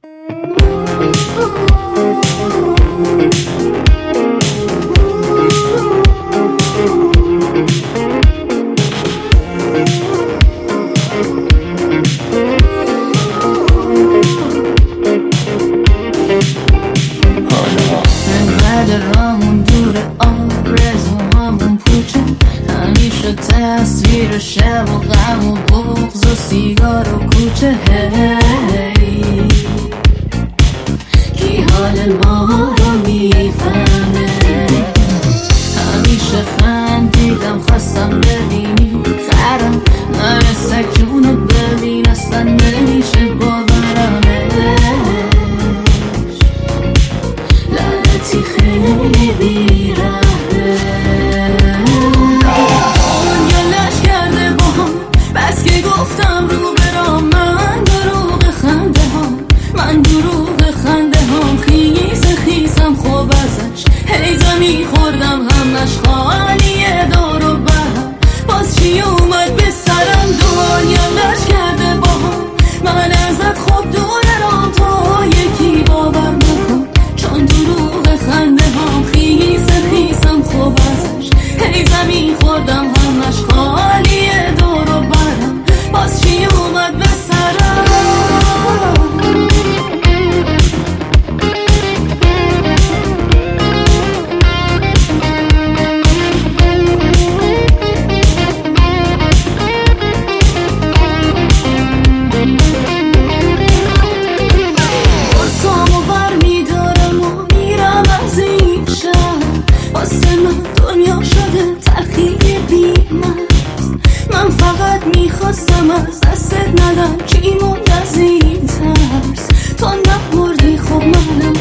رامون دور آرزوهامون پوچه، همیشه تصویر شب و غم و بغض و سیگار و کوچه. کی حال ما رو میفهمه؟ همیشه خندیدم خواستم ببینی خرم نرسه جونو ببین، اصلا نمیشه باورمش. لعنتی خیلی بیرحمه، دنیا لش کرده با هم، بس که گفتم رو برام. من دروغ خنده هم، من دروغ خنده هم، خیسم خوب ازش هی زمین خوردم، همش خالیه دور و برم. باز چی اومد به سرم؟ دنیا لش کرده با هم، من ازت خوب دورم، تو یکی باور نکن، چون دروغ خنده هم، خیسم خوب ازش هی زمین خوردم، همش خالیه دور و برم. باز چی اومد به سرم؟ دنیا شده تلخی بی‌مرز، من فقط میخواستم از دستت ندم، چی موند از این ترس؟ تو نمردی خب منم